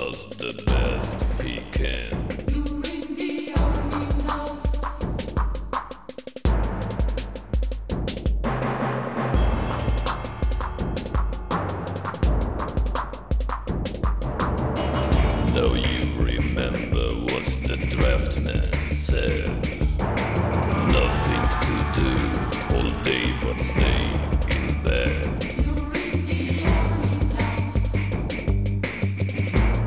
does the best he can. You in the army now. Now you remember what's the draft man.